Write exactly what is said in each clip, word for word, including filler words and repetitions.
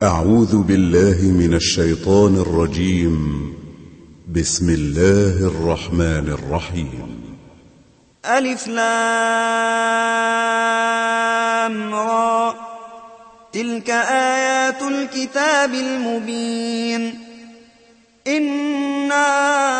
أعوذ بالله من الشيطان الرجيم. بسم الله الرحمن الرحيم. ألف لام را، تلك آيات الكتاب المبين. إنا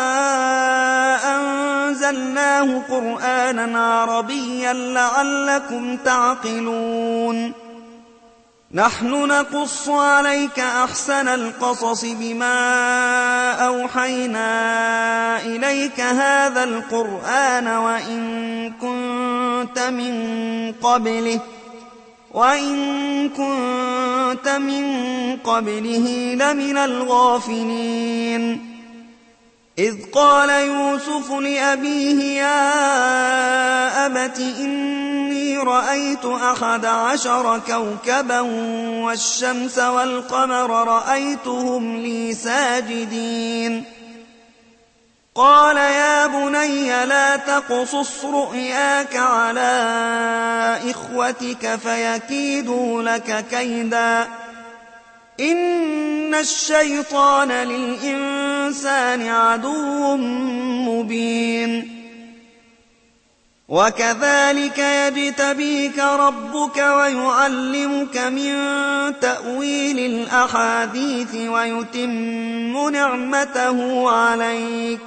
أنزلناه قرآنا عربيا لعلكم تعقلون. نحن نقص عليك أحسن القصص بما أوحينا إليك هذا القرآن وإن كنت من قبله وإن كنت من قبله لمن الغافلين. إذ قال يوسف لأبيه يا أبت إني رأيت أحد عشر كوكبا والشمس والقمر رأيتهم لي ساجدين. قال يا بني لا تقصص رؤياك على إخوتك فيكيدوا لك كيدا، إن الشيطان للإنسان عدو مبين. وكذلك يجتبيك ربك ويعلمك من تأويل الأحاديث ويتم نعمته عليك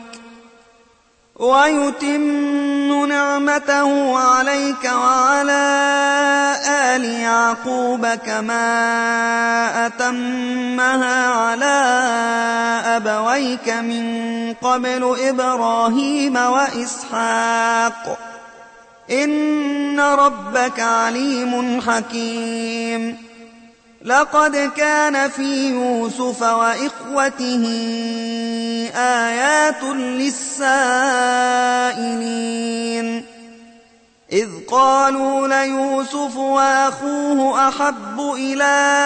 ويتم نعمته عليك وعلى آل يعقوب كما أتمها على أبويك من قبل إبراهيم وإسحاق إن ربك عليم حكيم. لقد كان في يوسف وإخوته آيات للسائلين. إذ قالوا ليوسف وأخوه أحب إلى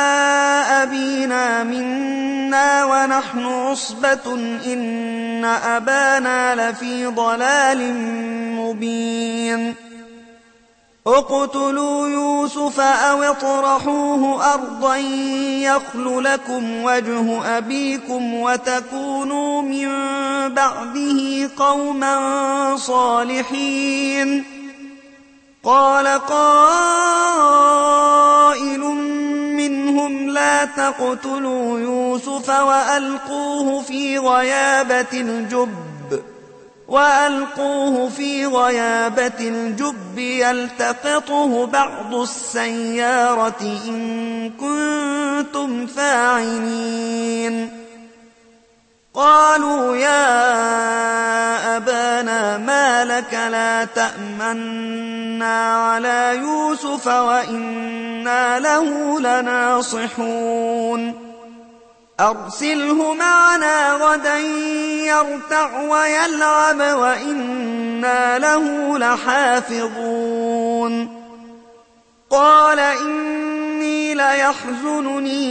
أبينا منا ونحن عصبة إن أبانا لفي ضلال مبين. اقتلوا يوسف أو اطرحوه أرضا يخل لكم وجه أبيكم وتكونوا من بعده قوما صالحين. قال قائل منهم لا تقتلوا يوسف وألقوه في غيابة الجب وألقوه في غيابة الجب يلتقطه بعض السيارة إن كنتم فاعلين. قالوا يا أبانا ما لك لا تأمنا على يوسف وإنا له لناصحون. أرسله معنا غدا يرتع ويلعب وإنا له لحافظون. قال إني ليحزنني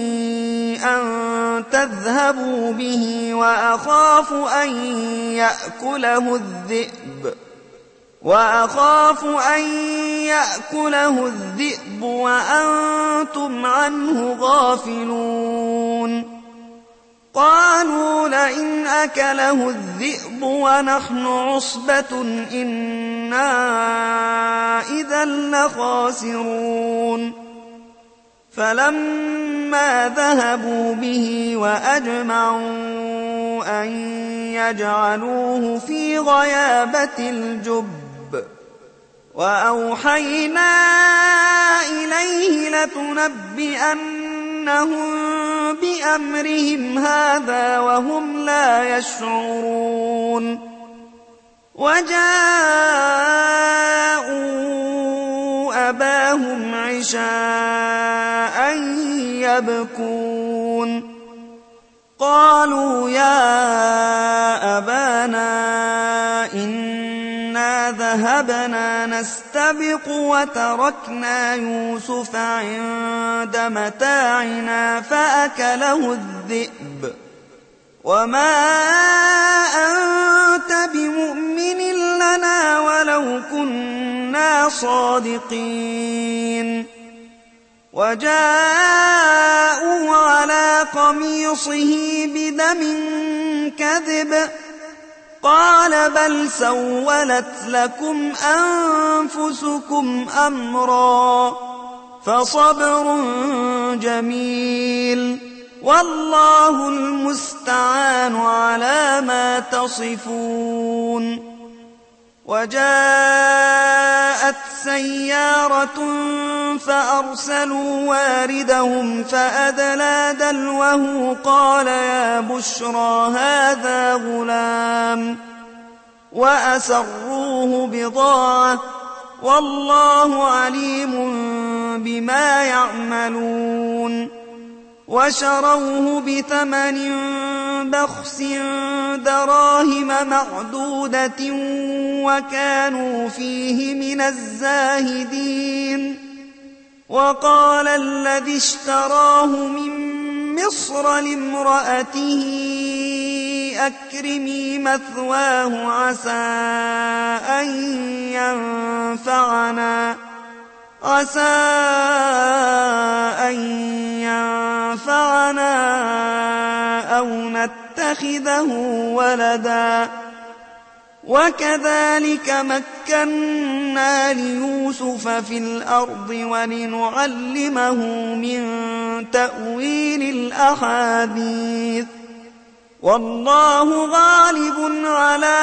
أن تذهبوا به وأخاف أن يأكله الذئب وأخاف أن يأكله الذئب وأنتم عنه غافلون. قالوا لئن أكله الذئب ونحن عصبة إنا إذا لخاسرون. فلما ذهبوا به وأجمعوا أن يجعلوه في غيابة الجب وأوحينا إليه لتنبئنهم بأمرهم هذا وهم لا يشعرون. وجاءوا أباهم عشاء يبكون. قالوا يا أبانا إنا ذهبنا نستبق وتركنا يوسف عند متاعنا فأكله الذئب وما أنت بمؤمن لنا ولو كنا صادقين. وجاءوا قميصه بدم كذب قال بل سولت لكم أنفسكم أمرا فصبر جميل والله المستعان على ما تصفون. وجاءت سيارة فأرسلوا واردهم فأدلى دلوه قال يا بشرى هذا غلام وأسروه بضاعة والله عليم بما يعملون. وشروه بثمن بخس دراهم معدودة وكانوا فيه من الزاهدين. وقال الذي اشتراه من مصر لامرأته أكرمي مثواه عسى أن ينفعنا عسى أن ينفعنا أو نتخذه ولدا وكذلك مكنا ليوسف في الأرض ولنعلمه من تأويل الأحاديث والله غالب على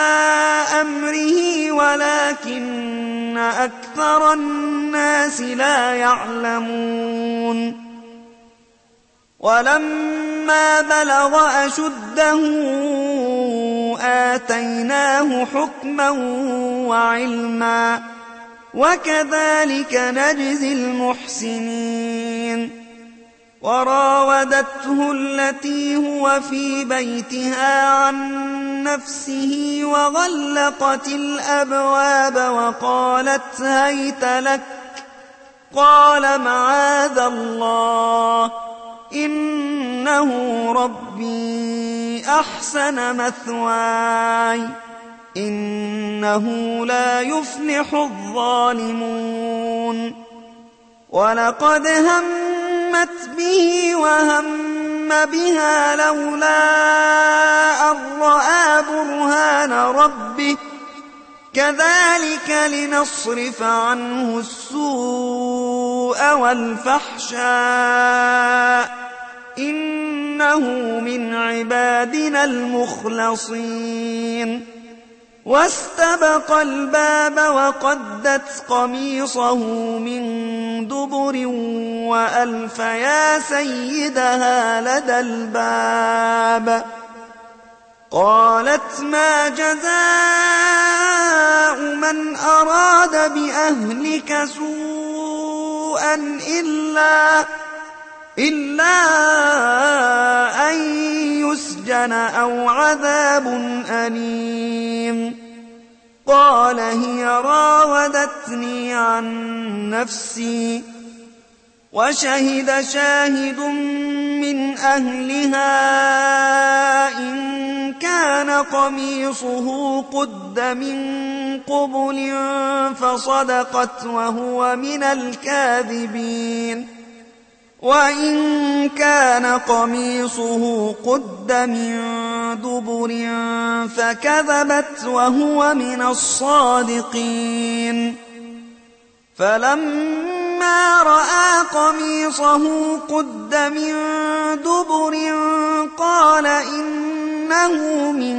أمره ولكن أكثر الناس لا يعلمون. ولما بلغ أشده آتيناه حكما وعلما وكذلك نجزي المحسنين. وراودته التي هو في بيتها عن نفسه وغلقت الأبواب وقالت هيت لك قال معاذ الله إنه ربي أحسن مثواي إنه لا يفلح الظالمون. ولقد همت به وهم بها لولا أن رأى برهان ربه كذلك لنصرف عنه السوء والفحشاء إنه من عبادنا المخلصين. واستبق الباب وقدت قميصه من دبر وألف يا سيدها لدى الباب قالت ما جزاء من أراد بأهلك سوءا إلا إلا أن يسجن أو عذاب أليم. قال هي راودتني عن نفسي وشهد شاهد من أهلها إن كان قميصه قد من قبل فصدقت وهو من الكاذبين وإن كان قميصه قد من دبر فكذبت وهو من الصادقين. فلما رأى قميصه قد من دبر قال إنه من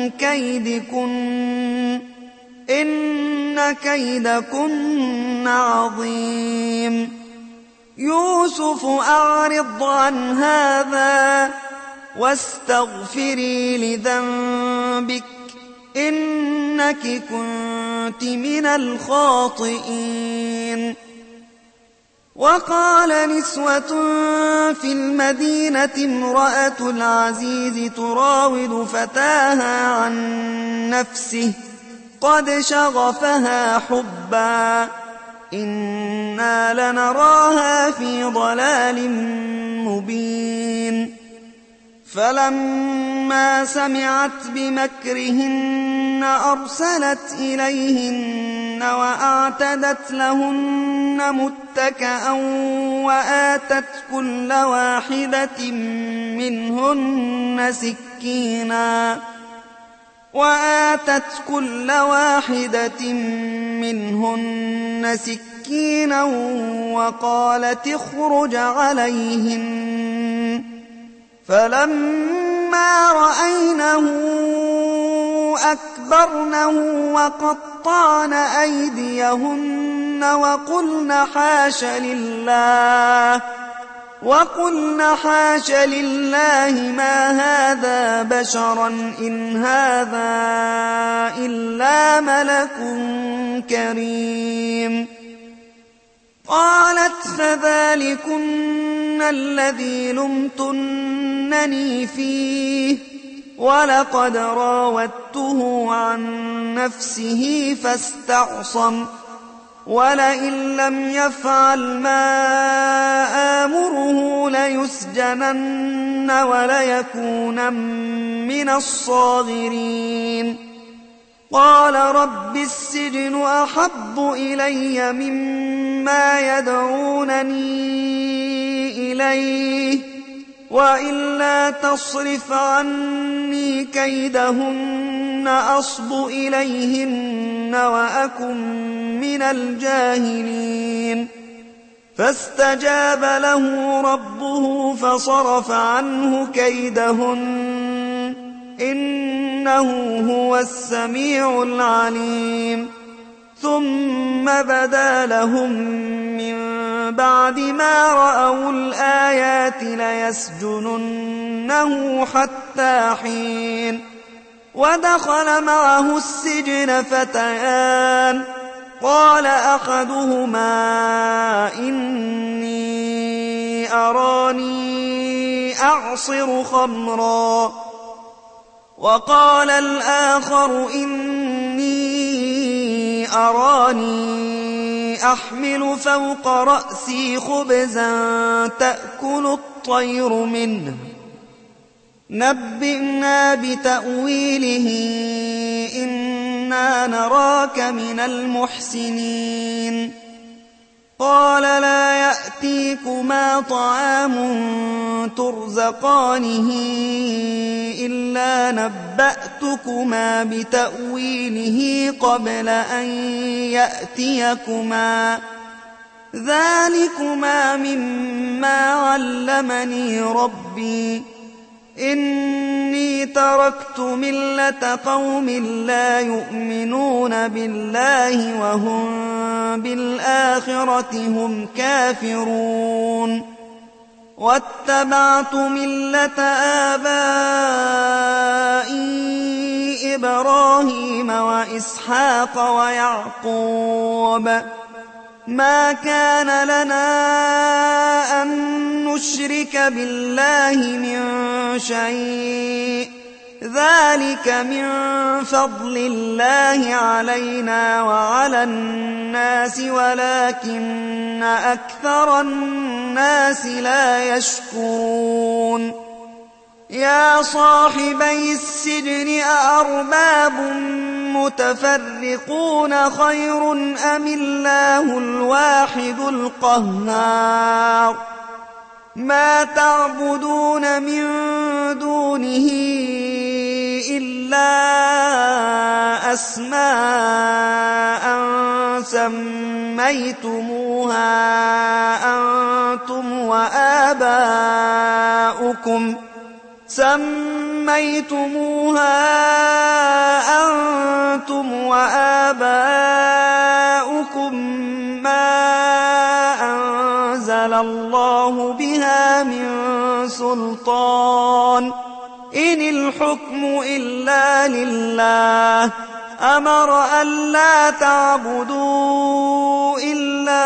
كيدكن إن كيدكن عظيم. يوسف أعرض عن هذا واستغفري لذنبك إنك كنت من الخاطئين. وقال نسوة في المدينة امرأة العزيز تراود فتاها عن نفسه قد شغفها حبا إنا لنراها في ضلال مبين. فلما سمعت بمكرهن أرسلت إليهن وأعتدت لهن متكئا وآتت كل واحدة منهن سكينا وآتت كل واحدة منهن سكينا وقالت اخرج عليهن فلما رأينه أكبرنه وقطعن أيديهن وقلن حاش لله وقلن حاش لله ما هذا بشرا إن هذا إلا ملك كريم. قالت فذلكن الذي لمتنني فيه ولقد راودته عن نفسه فاستعصم ولئن لم يفعل ما آمره ليسجنن وليكونن من الصاغرين. قال رب السجن أحب إلي مما يدعونني إليه وإلا تصرف عني كيدهن أصب إليهن وأكن من الجاهلين. فاستجاب له ربه فصرف عنه كيدهن إنه هو السميع العليم. ثم بدا لهم من بعد ما رأوا الآيات ليسجننه حتى حين. ودخل معه السجن فتيان قال أحدهما إني أراني أعصر خمرا وقال الآخر إني أراني أحمل فوق رأسي خبزا تأكل الطير منه نبئنا بتأويله إنا نراك من المحسنين. قال لا يأتيكما طعام ترزقانه إلا نبأتكما بتأويله قبل أن يأتيكما ذلكما مما علمني ربي إني تركت ملة قوم لا يؤمنون بالله وهم بالآخرة هم كافرون واتبعت ملة آبائي إبراهيم وإسحاق ويعقوب ما كان لنا أن نشرك بالله من شيء ذلك من فضل الله علينا وعلى الناس ولكن أكثر الناس لا يشكرون. يا صاحبي السجن أأرباب متفرقون خير أم الله الواحد القهار. ما تعبدون من دونه إلا أسماء سميتموها أنتم وآباؤكم سميتموها أنتم وآباؤكم ما أنزل الله بها من سلطان إن الحكم إلا لله أمر ألا تعبدوا إلا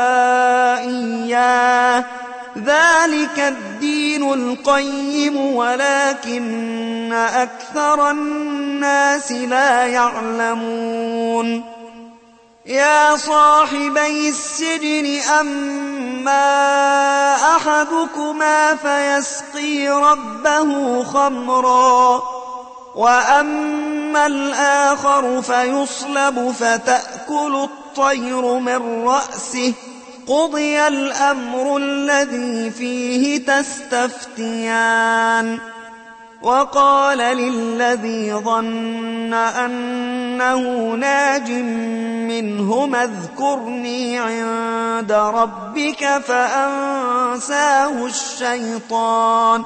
إياه ذلك الدين القيم ولكن أكثر الناس لا يعلمون. يا صاحبي السجن أما أحدكما فيسقي ربه خمرا وأما الآخر فيصلب فتأكل الطير من رأسه قضي الأمر الذي فيه تستفتيان. وقال للذي ظن أنه ناج منهما اذكرني عند ربك فأنساه الشيطان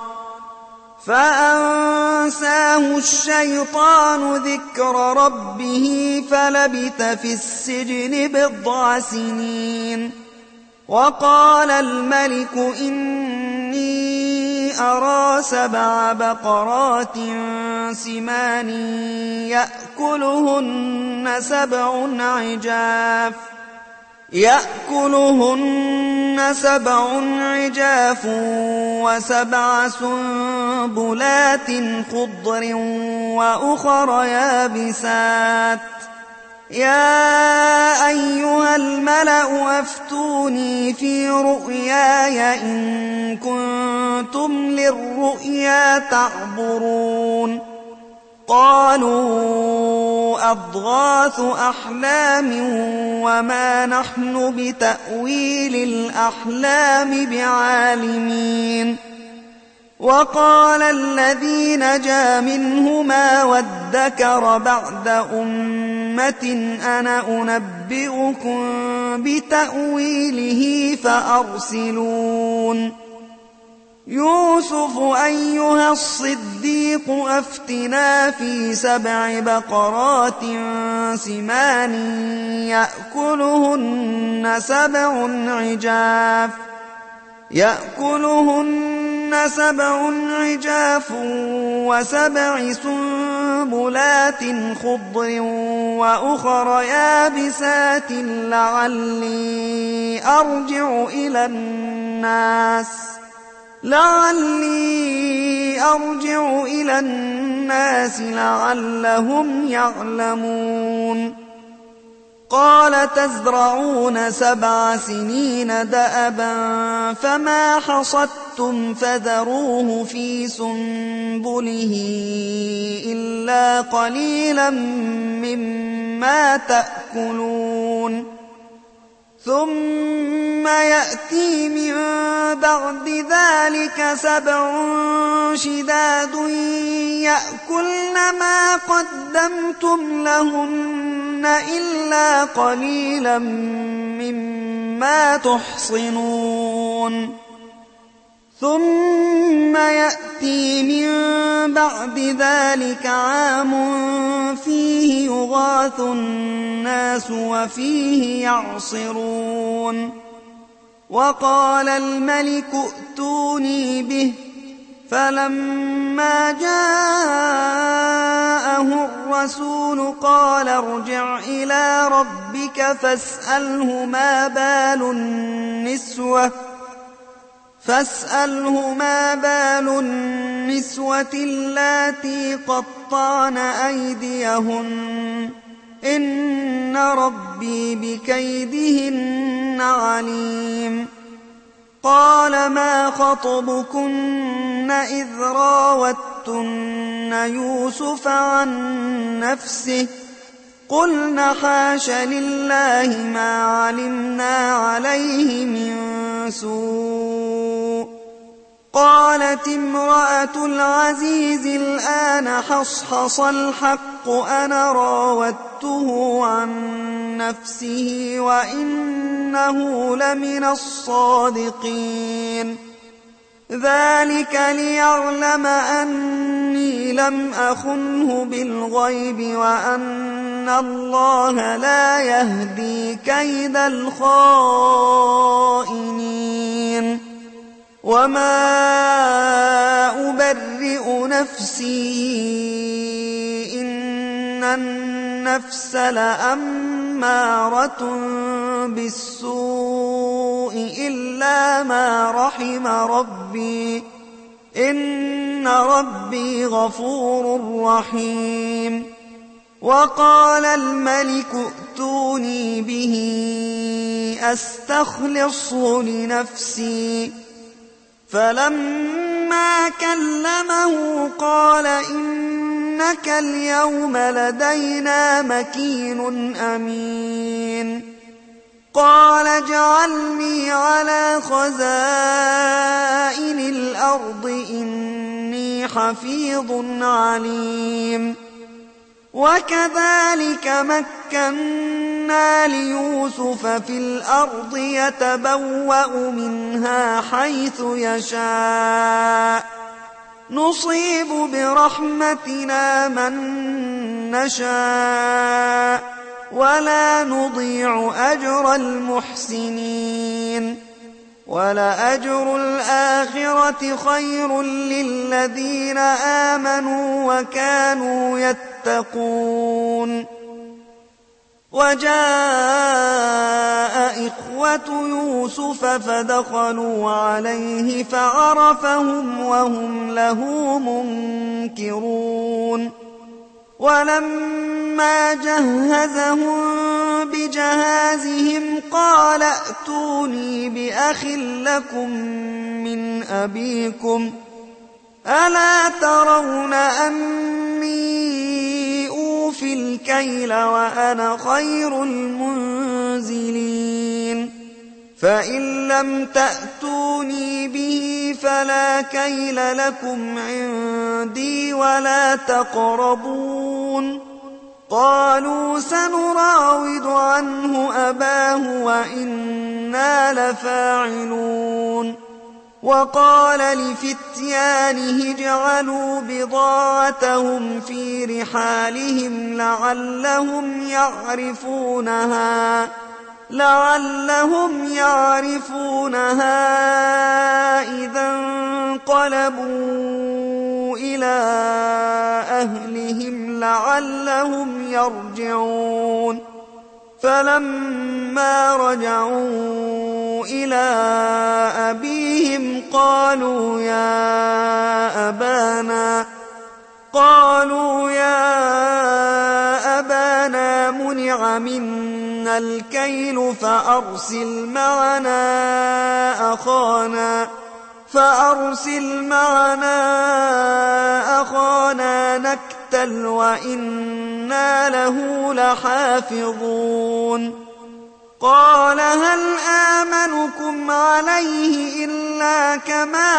فأنساه الشيطان ذكر ربه فلبث في السجن بضع سنين. وقال الملك إني أرى سبع بقرات سمان يأكلهن سبع عجاف يأكلهن سبع عجاف وسبع سنبلات خضر وأخر يابسات يا أيها الملأ أفتوني في رؤياي إن كنتم للرؤيا تعبرون. قالوا أضغاث أحلام وما نحن بتأويل الأحلام بعالمين. وقال الذي نجا منهما وادكر بعد أمة أنا أنبئكم بتأويله فأرسلون. يوسف أيها الصديق أفتنا في سبع بقرات سمان يأكلهن سبع عجاف يأكلهن سبع عجاف وسبع سنبلات خضر وأخر يابسات لعلي أرجع إلى الناس لعلي أرجع إلى الناس لعلهم يعلمون. قال تزرعون سبع سنين دأبا فما حصدتم فذروه في سنبله إلا قليلا مما تأكلون. ثم يأتي من بعد ذلك سبع شداد يأكلن ما قدمتم لهن إلا قليلا مما تحصنون. ثم يأتي من بعد ذلك عام فيه يغاث الناس وفيه يعصرون. وقال الملك ائتوني به فلما جاءه الرسول قال ارجع إلى ربك فاسأله ما بال النسوة فاسأله ما بال النسوة اللاتي قطعن أيديهن إن ربي بكيدهن عليم. قال ما خطبكن إذ راوتن يوسف عن نفسه قلن حاش لله ما علمنا عليه من سوء. قالت امرأة العزيز الآن حصحص الحق أنا راودته عن نفسه وإنه لمن الصادقين. ذلك ليعلم أني لم أخنه بالغيب وأن الله لا يهدي كيد الخائنين. وما أبرئ نفسي إن النفس لأمارة بالسوء إلا ما رحم ربي إن ربي غفور رحيم. وقال الملك ائتوني به أستخلصه لنفسي فلما كلمه قال إني إنك اليوم لدينا مكين أمين قال اجعلني على خزائن الأرض إني حفيظ عليم وكذلك مكنا ليوسف في الأرض يتبوأ منها حيث يشاء نصيب برحمتنا من نشاء ولا نضيع أجر المحسنين ولأجر الآخرة خير للذين آمنوا وكانوا يتقون وجاء إخوة يوسف فدخلوا عليه فعرفهم وهم له منكرون ولما جهزهم بجهازهم قال ائتوني بأخ لكم من أبيكم ألا ترون أني أوفي الكيل وأنا خير المنزلين فإن لم تأتوني به فلا كيل لكم عندي ولا تقربون قالوا سنراود عنه أباه وإنا لفاعلون وقال لفتيانه اجعلوا بضاعتهم في رحالهم لعلهم يعرفونها لعلهم يعرفونها إذا انقلبوا إلى أهلهم لعلهم يرجعون فلما رجعوا إلى أبيهم قالوا يا أبانا قالوا يا أبانا منع منا الكيل فأرسل معنا أخانا فأرسل معنا أخانا نكتل وإنا له لحافظون قال هل آمنكم عليه إلا كما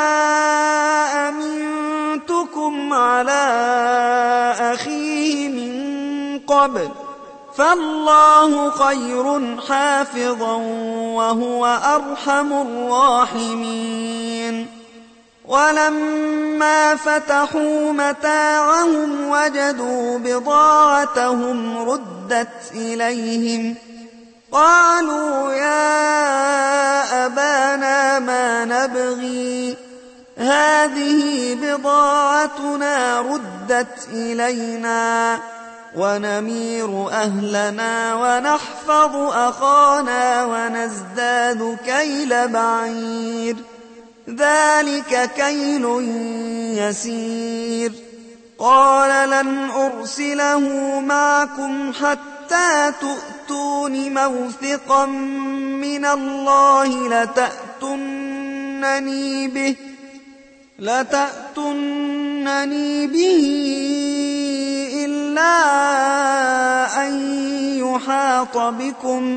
أمنتكم على أخيه من قبل فالله خير حافظا وهو أرحم الراحمين ولما فتحوا متاعهم وجدوا بضاعتهم ردت إليهم قالوا يا أبانا ما نبغي هذه بضاعتنا ردت إلينا ونمير أهلنا ونحفظ أخانا ونزداد كيل بعير ذلك كيل يسير قال لن أرسله معكم حتى تؤتون موثقا من الله لتأتونني به لتأتونني به إلا أن يحاط بكم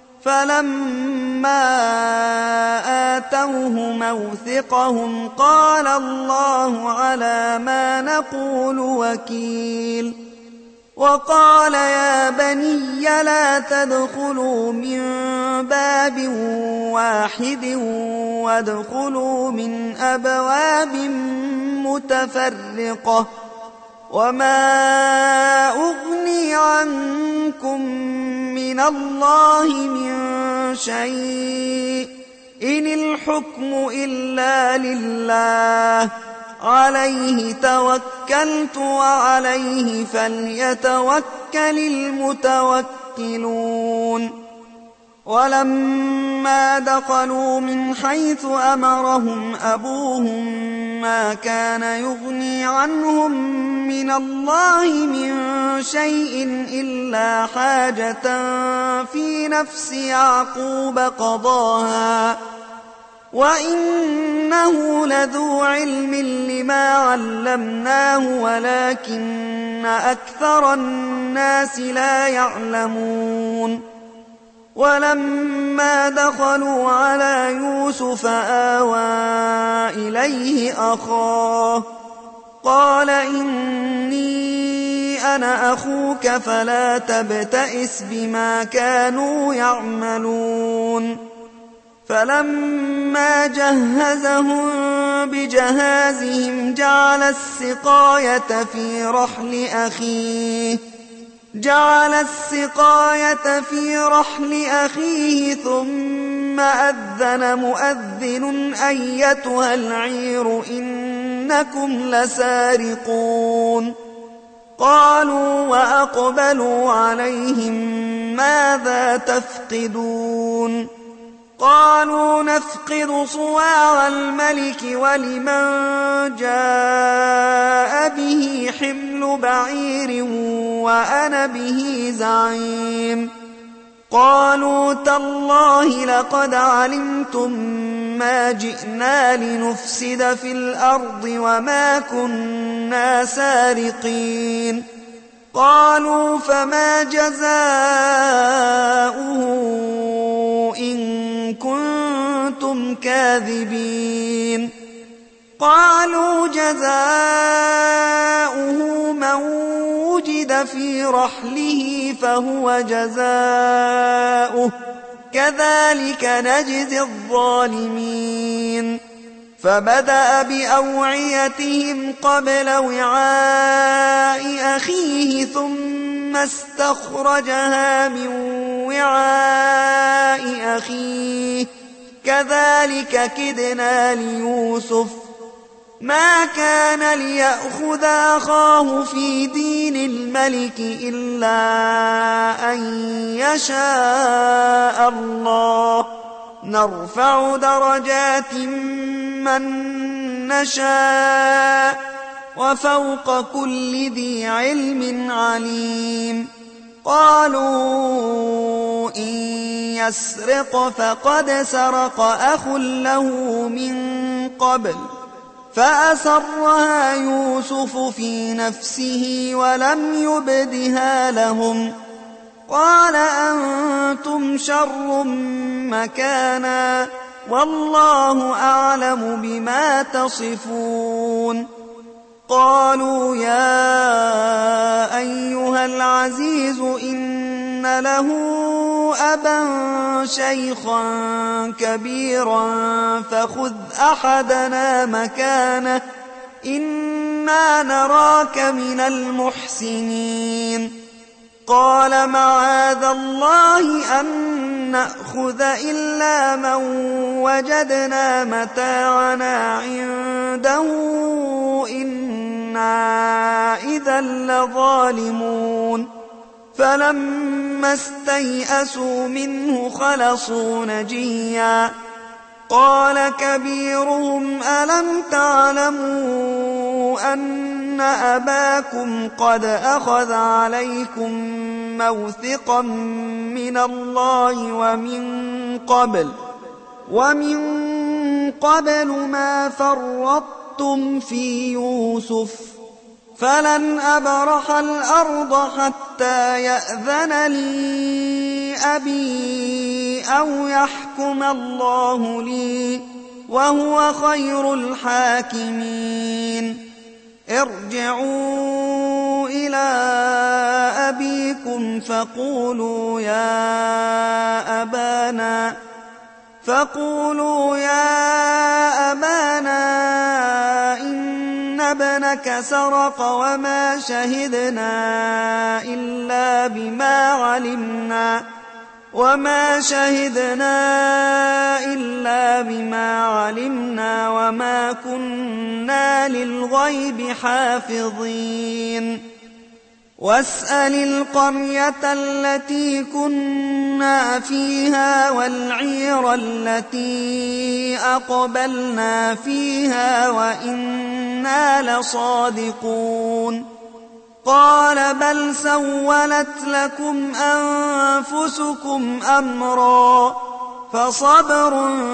فلما آتوه موثقهم قال الله على ما نقول وكيل وقال يا بني لا تدخلوا من باب واحد وادخلوا من أبواب متفرقة وما أغني عنكم من الله من شيء إن الحكم إلا لله عليه توكلت وعليه فليتوكل المتوكلون ولما دخلوا من حيث أمرهم أبوهم ما كان يغني عنهم من الله من شيء إلا حاجة في نفس يعقوب قضاها وإنه لذو علم لما علمناه ولكن أكثر الناس لا يعلمون ولما دخلوا على يوسف آوى إليه أخاه قال إني أنا أخوك فلا تبتئس بما كانوا يعملون فلما جهزهم بجهازهم جعل السقاية في رحل أخيه جعل السقاية في رحل أخيه ثم أذن مؤذن أيتها العير إنكم لسارقون قالوا وأقبلوا عليهم ماذا تفقدون قالوا نفقد صواع الملك ولمن جاء به حمل بعير وأنا به زعيم قالوا تالله لقد علمتم ما جئنا لنفسد في الأرض وما كنا سارقين قالوا فما جزاؤه إن كنتم كاذبين قالوا جزاؤه من وجد في رحله فهو جزاؤه كذلك نجزي الظالمين فبدأ بأوعيتهم قبل وعاء أخيه ثم استخرجها من وعاء أخيه كذلك كدنا ليوسف ما كان ليأخذ أخاه في دين الملك إلا أن يشاء الله نرفع درجات من نشاء وفوق كل ذي علم عليم قالوا إن يسرق فقد سرق أخ له من قبل فأسرها يوسف في نفسه ولم يبدها لهم قال أنتم شر مكانا والله أعلم بما تصفون قالوا يا أيها العزيز إن له أبا شيخا كبيرا فخذ أحدنا مكانه إنا نراك من المحسنين قال معاذ الله أن نأخذ إلا من وجدنا متاعنا عنده إنا إذا لظالمون فلما استيئسوا منه خلصوا نجيا قال كبيرهم ألم تعلموا أن أباكم قد أخذ عليكم موثقا من الله ومن قبل ومن قبل ما فرطتم في يوسف فلن أبرح الأرض حتى يأذن لي أبي أو يحكم الله لي وهو خير الحاكمين ارجعوا إلى أبيكم فقولوا يا أبانا فقولوا يا أبانا إن ابنك سرق وما شهدنا إلا بما علمنا وما شهدنا إلا بما علمنا وما كنا للغيب حافظين واسأل القرية التي كنا فيها والعير التي أقبلنا فيها وإنا لصادقون قال بل سولت لكم أنفسكم أمرا فصبر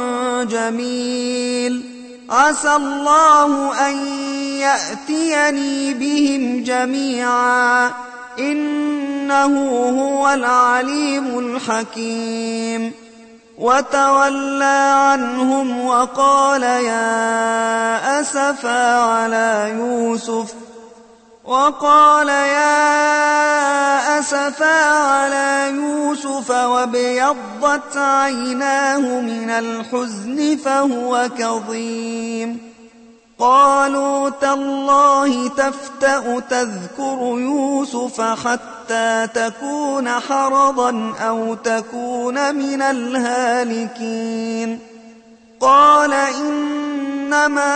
جميل. عسى الله أن يأتيني بهم جميعا إنه هو العليم الحكيم. وتولى عنهم وقال يا أسفا على يوسف وقال يا أسفا على يوسف وابيضت عيناه من الحزن فهو كظيم. قالوا تالله تفتأ تذكر يوسف حتى تكون حرضا أو تكون من الهالكين. قال إنما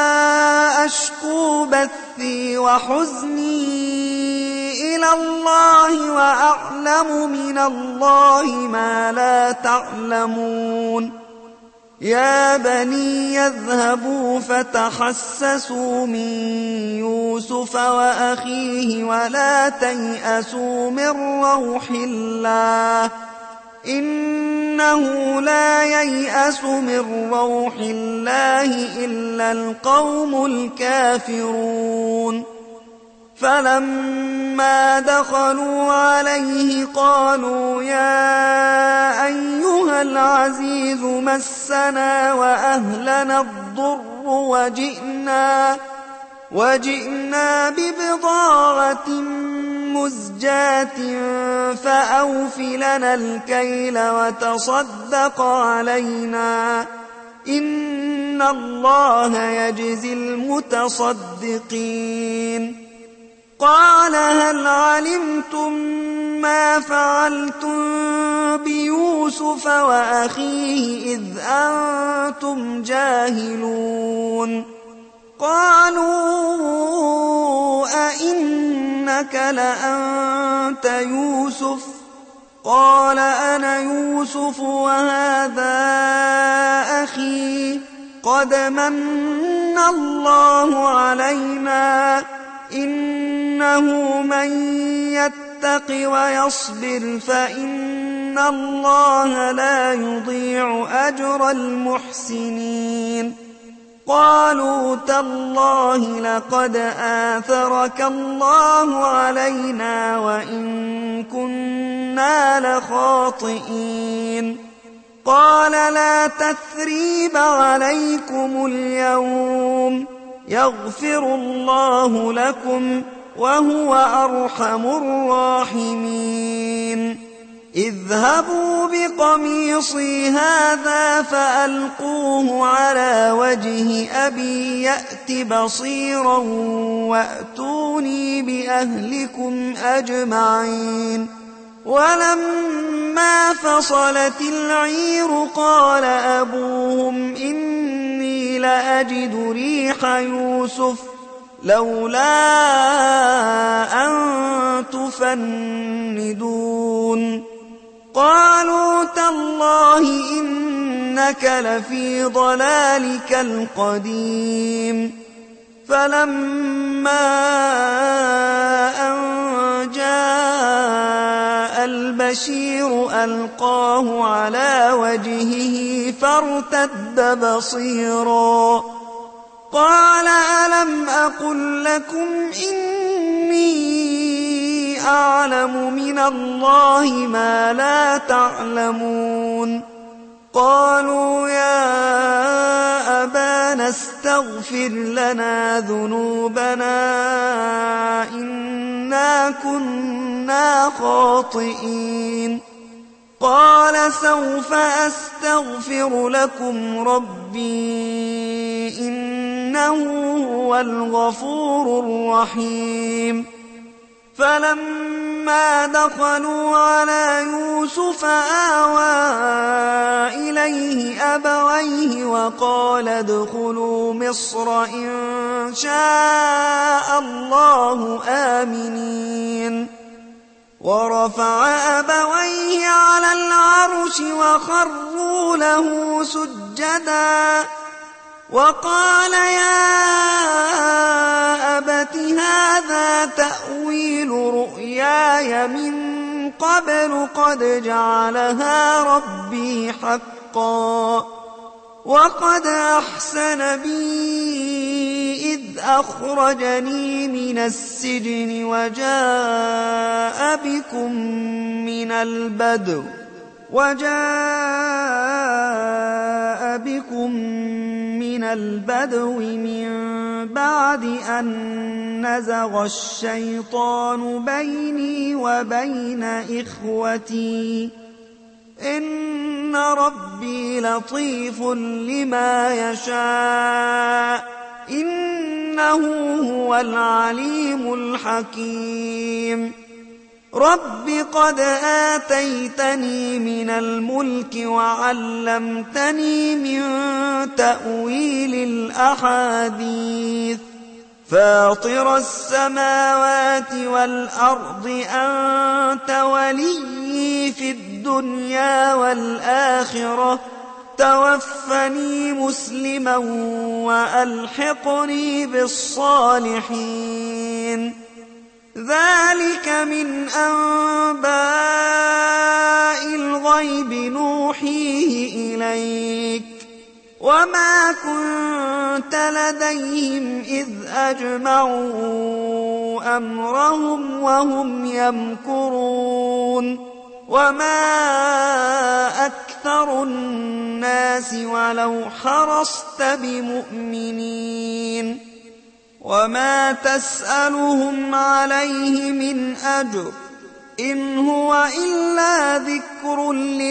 أشكو بثي وحزني إلى الله وأعلم من الله ما لا تعلمون. يا بني يذهبوا فتحسسوا من يوسف وأخيه ولا تيأسوا من روح الله إنه لا ييأس من روح الله إلا القوم الكافرون. فلما دخلوا عليه قالوا يا أيها العزيز مسنا وأهلنا الضر وجئنا, وجئنا ببضاعة مزجاة فأوف لنا الكيل وتصدق علينا إن الله يجزي المتصدقين. قال هل علمتم ما فعلتم بيوسف وأخيه إذ أنتم جاهلون؟ قالوا أئنك لأنت يوسف؟ قال أنا يوسف وهذا أخي قد من الله علينا إنه من يتق ويصبر فإن الله لا يضيع أجر المحسنين. قالوا تالله لقد آثرك الله علينا وإن كنا لخاطئين. قال لا تثريب عليكم اليوم يغفر الله لكم وهو أرحم الراحمين. اذهبوا بقميصي هذا فألقوه على وجه أبي يأت بصيرا وأتوني بأهلكم أجمعين. ولما فصلت العير قال أبوهم إني لأجد ريح يوسف لولا أن تفندون. قالوا تالله إنك لفي ضلالك القديم. فلما أن جاء البشير ألقاه على وجهه فارتد بصيرا قال ألم أقل لكم إني أعلم من الله ما لا تعلمون؟ قالوا يا أبانا استغفر لنا ذنوبنا إنا كنا خاطئين. قال سوف أستغفر لكم ربي إنه هو الغفور الرحيم. فلما دخلوا على يوسف آوى إليه أبويه وقال ادخلوا مصر إن شاء الله آمنين. ورفع أبويه على العرش وخروا له سجدا وقال يا أبت هذا تأويل رؤياي من قبل قد جعلها ربي حقا حقا وقد أحسن بي إذ أخرجني من السجن وجاء بكم من البدو وجاء بكم من البدو من بعد أن نزغ الشيطان بيني وبين إخوتي إن ربي لطيف لما يشاء إنه هو العليم الحكيم رب قد آتيتني من الملك وعلمتني من تأويل الأحاديث فاطر السماوات والأرض أنت وليي في الدنيا والآخرة توفني مسلما وألحقني بالصالحين ذلك من أنباء الغيب نوحيه إليك وما كنت لديهم إذ أجمعوا أمرهم وهم يمكرون وما أكثر الناس ولو حرصت بمؤمنين وما تسألهم عليه من أجر إن هو إلا ذكر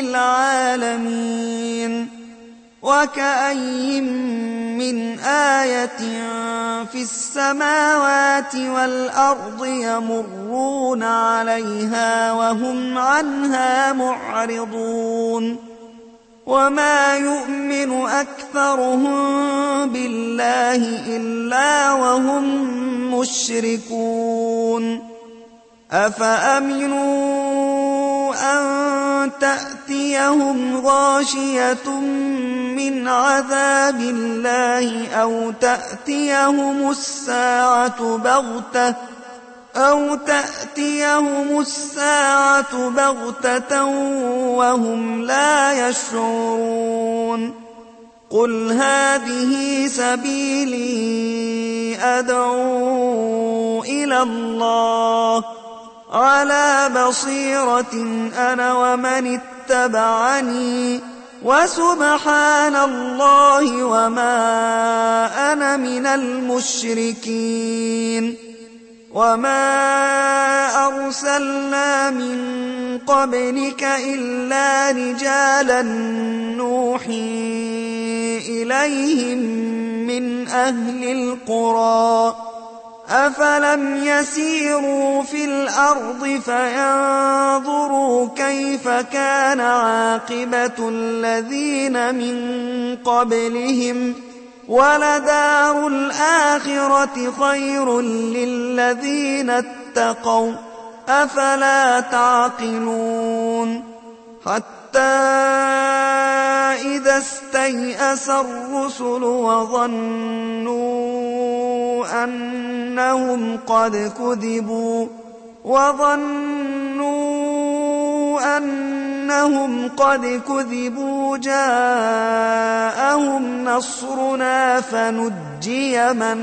للعالمين وكأي من آية في السماوات والأرض يمرون عليها وهم عنها معرضون وما يؤمن أكثرهم بالله إلا وهم مشركون أفأمنوا أن تأتيهم غاشية من عذاب الله أو تأتيهم الساعة بغتة أو تأتيهم الساعة بغتة وهم لا يشعرون قل هذه سبيلي أدعو إلى الله على بصيرة أنا ومن اتبعني وسبحان الله وما أنا من المشركين وما أرسلنا من قبلك إلا رجالا نوحي إليهم من أهل القرى أفلم يسيروا في الأرض فينظروا كيف كان عاقبة الذين من قبلهم ولدار الآخرة خير للذين اتقوا أفلا تعقلون حتى إذا استيأس الرسل وظنوا أنهم قد كذبوا وظنوا أنهم قد كذبوا جاءهم نصرنا فنجي من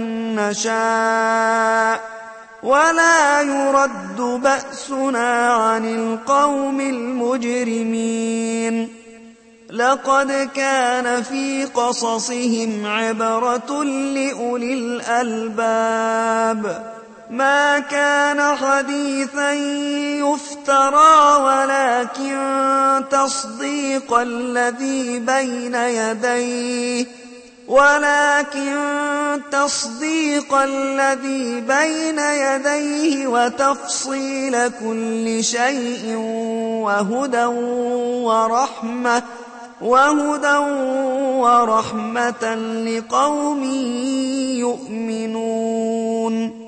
نشاء ولا يرد بأسنا عن القوم المجرمين لقد كان في قصصهم عبرة لأولي الألباب ما كان حديثا يفترى ولكن تصديق الذي بين يديه ولكن تصديق الذي بين يديه وتفصيل كل شيء وهدى ورحمة وهدى ورحمة لقوم يؤمنون